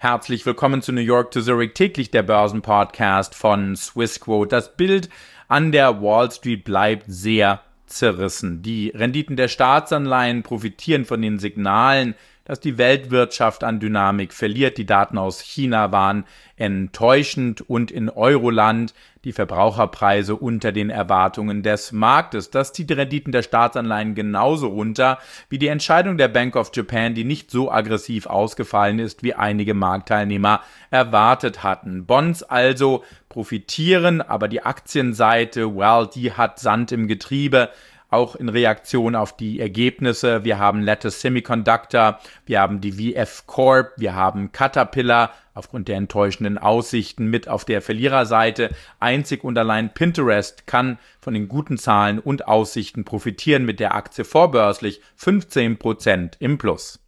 Herzlich willkommen zu New York to Zurich, täglich der Börsenpodcast von Swissquote. Das Bild an der Wall Street bleibt sehr zerrissen. Die Renditen der Staatsanleihen profitieren von den Signalen, dass die Weltwirtschaft an Dynamik verliert. Die Daten aus China waren enttäuschend und in Euroland die Verbraucherpreise unter den Erwartungen des Marktes. Das zieht die Renditen der Staatsanleihen genauso runter wie die Entscheidung der Bank of Japan, die nicht so aggressiv ausgefallen ist, wie einige Marktteilnehmer erwartet hatten. Bonds also profitieren, aber die Aktienseite, die hat Sand im Getriebe. Auch in Reaktion auf die Ergebnisse. Wir haben Lattice Semiconductor, wir haben die VF Corp, wir haben Caterpillar aufgrund der enttäuschenden Aussichten mit auf der Verliererseite. Einzig und allein Pinterest kann von den guten Zahlen und Aussichten profitieren, mit der Aktie vorbörslich 15% im Plus.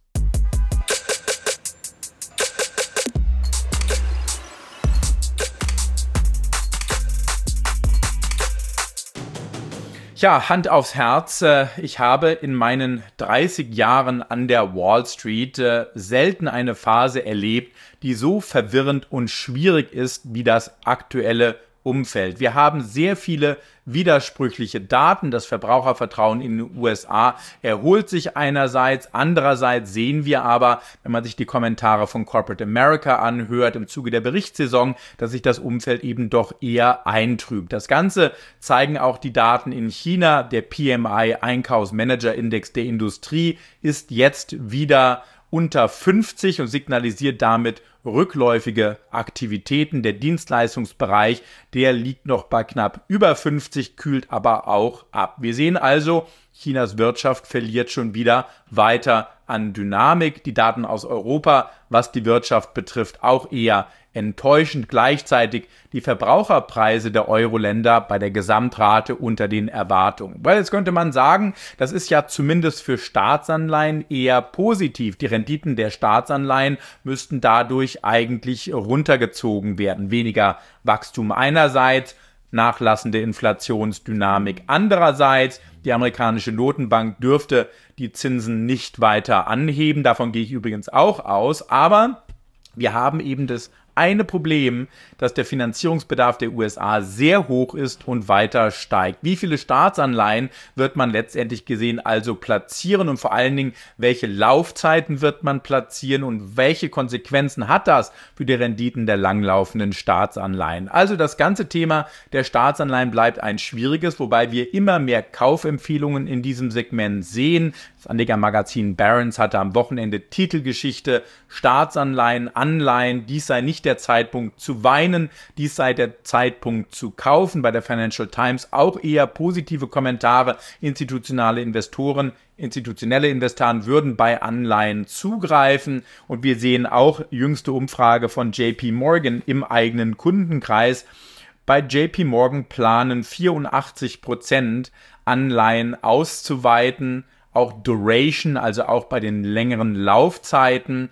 Ja, Hand aufs Herz, ich habe in meinen 30 Jahren an der Wall Street selten eine Phase erlebt, die so verwirrend und schwierig ist wie das aktuelle Umfeld. Wir haben sehr viele widersprüchliche Daten. Das Verbrauchervertrauen in den USA erholt sich einerseits. Andererseits sehen wir aber, wenn man sich die Kommentare von Corporate America anhört, im Zuge der Berichtssaison, dass sich das Umfeld eben doch eher eintrübt. Das Ganze zeigen auch die Daten in China. Der PMI Einkaufsmanager-Index der Industrie ist jetzt wieder unter 50 und signalisiert damit rückläufige Aktivitäten. Der Dienstleistungsbereich, der liegt noch bei knapp über 50, kühlt aber auch ab. Wir sehen also, Chinas Wirtschaft verliert schon wieder weiter an Dynamik. Die Daten aus Europa, was die Wirtschaft betrifft, auch eher enttäuschend. Gleichzeitig die Verbraucherpreise der Euro-Länder bei der Gesamtrate unter den Erwartungen. Weil jetzt könnte man sagen, das ist ja zumindest für Staatsanleihen eher positiv. Die Renditen der Staatsanleihen müssten dadurch eigentlich runtergezogen werden. Weniger Wachstum einerseits, nachlassende Inflationsdynamik andererseits. Die amerikanische Notenbank dürfte die Zinsen nicht weiter anheben. Davon gehe ich übrigens auch aus. Aber wir haben eben das eine Problem, dass der Finanzierungsbedarf der USA sehr hoch ist und weiter steigt. Wie viele Staatsanleihen wird man letztendlich gesehen also platzieren und vor allen Dingen, welche Laufzeiten wird man platzieren und welche Konsequenzen hat das für die Renditen der langlaufenden Staatsanleihen? Also das ganze Thema der Staatsanleihen bleibt ein schwieriges, wobei wir immer mehr Kaufempfehlungen in diesem Segment sehen. Das Anlegermagazin Barron's hatte am Wochenende Titelgeschichte: Staatsanleihen, Anleihen, dies sei nicht der Zeitpunkt zu weinen, dies sei der Zeitpunkt zu kaufen. Bei der Financial Times auch eher positive Kommentare. Institutionelle Investoren würden bei Anleihen zugreifen. Und wir sehen auch jüngste Umfrage von JP Morgan im eigenen Kundenkreis. Bei JP Morgan planen 84% Anleihen auszuweiten, auch Duration, also auch bei den längeren Laufzeiten.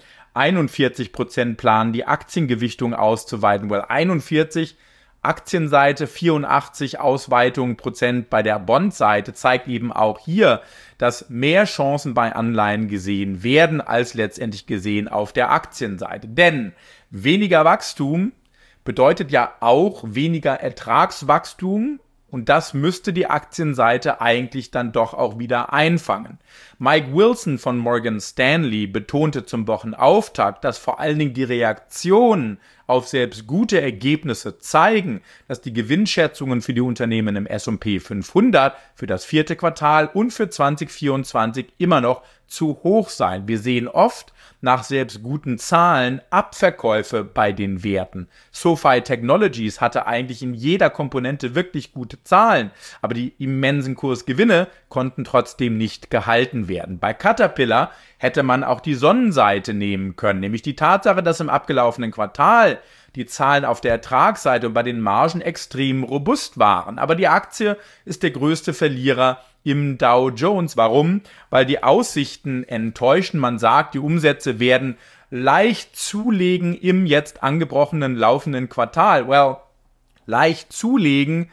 41% planen die Aktiengewichtung auszuweiten, weil 41 Aktienseite, 84 Ausweitung Prozent bei der Bondseite zeigt eben auch hier, dass mehr Chancen bei Anleihen gesehen werden, als letztendlich gesehen auf der Aktienseite. Denn weniger Wachstum bedeutet ja auch weniger Ertragswachstum. Und das müsste die Aktienseite eigentlich dann doch auch wieder einfangen. Mike Wilson von Morgan Stanley betonte zum Wochenauftakt, dass vor allen Dingen die Reaktionen auf selbst gute Ergebnisse zeigen, dass die Gewinnschätzungen für die Unternehmen im S&P 500 für das 4. Quartal und für 2024 immer noch zu hoch seien. Wir sehen oft nach selbst guten Zahlen Abverkäufe bei den Werten. SoFi Technologies hatte eigentlich in jeder Komponente wirklich gute Zahlen, aber die immensen Kursgewinne konnten trotzdem nicht gehalten werden. Bei Caterpillar hätte man auch die Sonnenseite nehmen können, nämlich die Tatsache, dass im abgelaufenen Quartal die Zahlen auf der Ertragsseite und bei den Margen extrem robust waren. Aber die Aktie ist der größte Verlierer im Dow Jones. Warum? Weil die Aussichten enttäuschen. Man sagt, die Umsätze werden leicht zulegen im jetzt angebrochenen laufenden Quartal. Leicht zulegen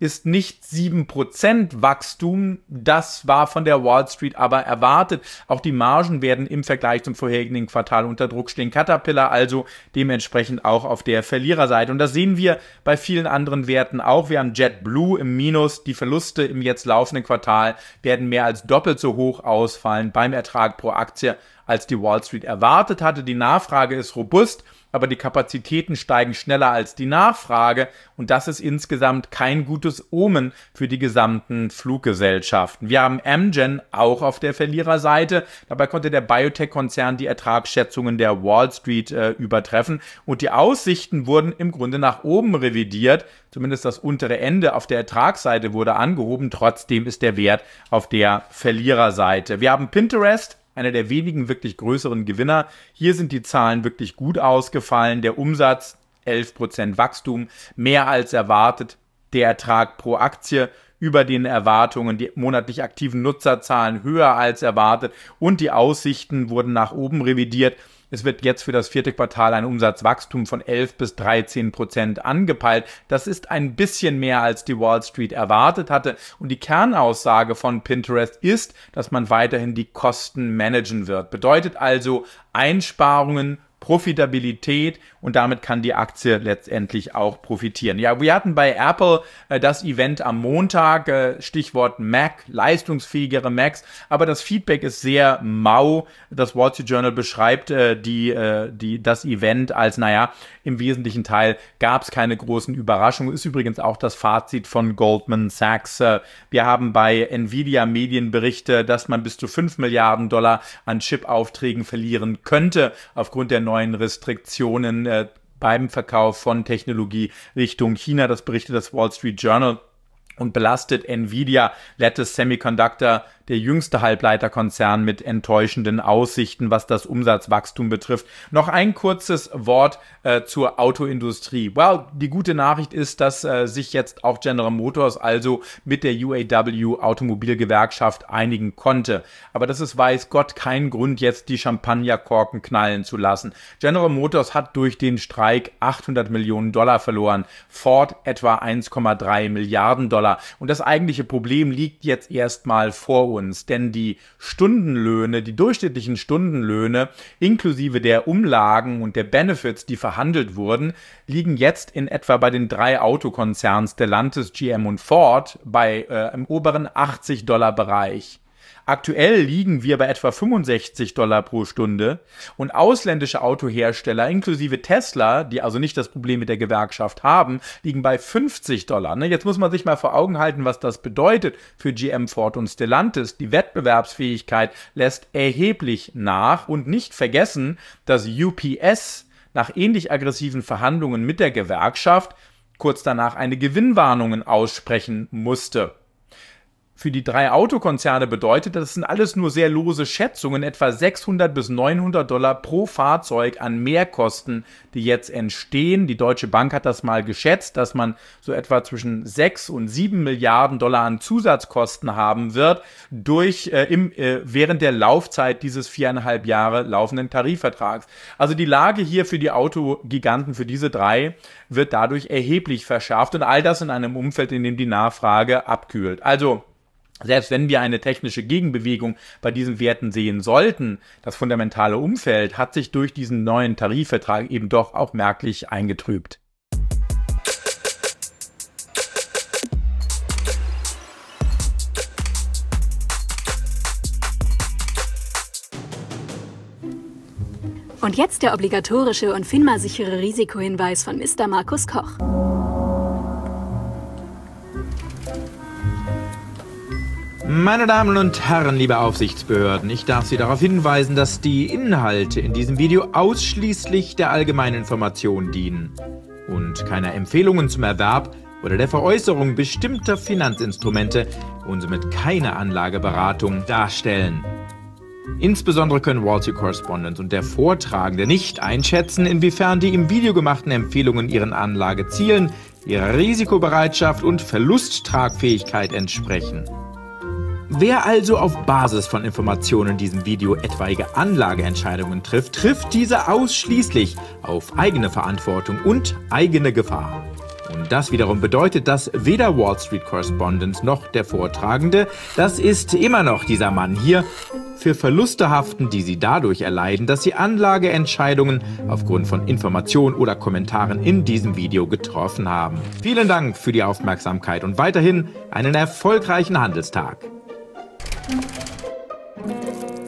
ist nicht 7% Wachstum, das war von der Wall Street aber erwartet. Auch die Margen werden im Vergleich zum vorherigen Quartal unter Druck stehen. Caterpillar also dementsprechend auch auf der Verliererseite. Und das sehen wir bei vielen anderen Werten auch. Wir haben JetBlue im Minus. Die Verluste im jetzt laufenden Quartal werden mehr als doppelt so hoch ausfallen beim Ertrag pro Aktie, als die Wall Street erwartet hatte. Die Nachfrage ist robust, aber die Kapazitäten steigen schneller als die Nachfrage und das ist insgesamt kein gutes Omen für die gesamten Fluggesellschaften. Wir haben Amgen auch auf der Verliererseite. Dabei konnte der Biotech-Konzern die Ertragsschätzungen der Wall Street übertreffen und die Aussichten wurden im Grunde nach oben revidiert. Zumindest das untere Ende auf der Ertragsseite wurde angehoben. Trotzdem ist der Wert auf der Verliererseite. Wir haben Pinterest, einer der wenigen wirklich größeren Gewinner. Hier sind die Zahlen wirklich gut ausgefallen. Der Umsatz 11% Wachstum, mehr als erwartet. Der Ertrag pro Aktie über den Erwartungen, die monatlich aktiven Nutzerzahlen höher als erwartet und die Aussichten wurden nach oben revidiert. Es wird jetzt für das vierte Quartal ein Umsatzwachstum von 11 bis 13% angepeilt. Das ist ein bisschen mehr, als die Wall Street erwartet hatte. Und die Kernaussage von Pinterest ist, dass man weiterhin die Kosten managen wird. Bedeutet also Einsparungen, Profitabilität und damit kann die Aktie letztendlich auch profitieren. Ja, wir hatten bei Apple das Event am Montag, Stichwort Mac, leistungsfähigere Macs, aber das Feedback ist sehr mau. Das Wall Street Journal beschreibt das Event als, im wesentlichen Teil gab es keine großen Überraschungen. Ist übrigens auch das Fazit von Goldman Sachs. Wir haben bei Nvidia Medienberichte, dass man bis zu $5 Milliarden an Chip-Aufträgen verlieren könnte aufgrund der neuen Restriktionen beim Verkauf von Technologie Richtung China. Das berichtet das Wall Street Journal und belastet Nvidia, Lattice Semiconductor, der jüngste Halbleiterkonzern mit enttäuschenden Aussichten, was das Umsatzwachstum betrifft. Noch ein kurzes Wort zur Autoindustrie. Well, die gute Nachricht ist, dass sich jetzt auch General Motors also mit der UAW Automobilgewerkschaft einigen konnte. Aber das ist, weiß Gott, kein Grund, jetzt die Champagnerkorken knallen zu lassen. General Motors hat durch den Streik $800 Millionen verloren, Ford etwa 1,3 Milliarden $. Und das eigentliche Problem liegt jetzt erstmal vor uns, denn die Stundenlöhne, die durchschnittlichen Stundenlöhne inklusive der Umlagen und der Benefits, die verhandelt wurden, liegen jetzt in etwa bei den 3 Autokonzernen Stellantis, GM und Ford im oberen $80 Bereich. Aktuell liegen wir bei etwa $65 pro Stunde und ausländische Autohersteller inklusive Tesla, die also nicht das Problem mit der Gewerkschaft haben, liegen bei $50. Jetzt muss man sich mal vor Augen halten, was das bedeutet für GM, Ford und Stellantis. Die Wettbewerbsfähigkeit lässt erheblich nach und nicht vergessen, dass UPS nach ähnlich aggressiven Verhandlungen mit der Gewerkschaft kurz danach eine Gewinnwarnung aussprechen musste. Für die 3 Autokonzerne bedeutet, das sind alles nur sehr lose Schätzungen, etwa $600 bis $900 pro Fahrzeug an Mehrkosten, die jetzt entstehen. Die Deutsche Bank hat das mal geschätzt, dass man so etwa zwischen 6 und 7 Milliarden $ an Zusatzkosten haben wird während der Laufzeit dieses 4,5 Jahre laufenden Tarifvertrags. Also die Lage hier für die Autogiganten, für diese 3, wird dadurch erheblich verschärft und all das in einem Umfeld, in dem die Nachfrage abkühlt. Also selbst wenn wir eine technische Gegenbewegung bei diesen Werten sehen sollten, das fundamentale Umfeld hat sich durch diesen neuen Tarifvertrag eben doch auch merklich eingetrübt. Und jetzt der obligatorische und FINMA-sichere Risikohinweis von Mr. Markus Koch. Meine Damen und Herren, liebe Aufsichtsbehörden, ich darf Sie darauf hinweisen, dass die Inhalte in diesem Video ausschließlich der allgemeinen Information dienen und keine Empfehlungen zum Erwerb oder der Veräußerung bestimmter Finanzinstrumente und somit keine Anlageberatung darstellen. Insbesondere können Wall Street Correspondent und der Vortragende nicht einschätzen, inwiefern die im Video gemachten Empfehlungen ihren Anlagezielen, ihrer Risikobereitschaft und Verlusttragfähigkeit entsprechen. Wer also auf Basis von Informationen in diesem Video etwaige Anlageentscheidungen trifft diese ausschließlich auf eigene Verantwortung und eigene Gefahr. Und das wiederum bedeutet, dass weder Wall Street Correspondent noch der Vortragende, das ist immer noch dieser Mann hier, für Verluste haften, die sie dadurch erleiden, dass sie Anlageentscheidungen aufgrund von Informationen oder Kommentaren in diesem Video getroffen haben. Vielen Dank für die Aufmerksamkeit und weiterhin einen erfolgreichen Handelstag.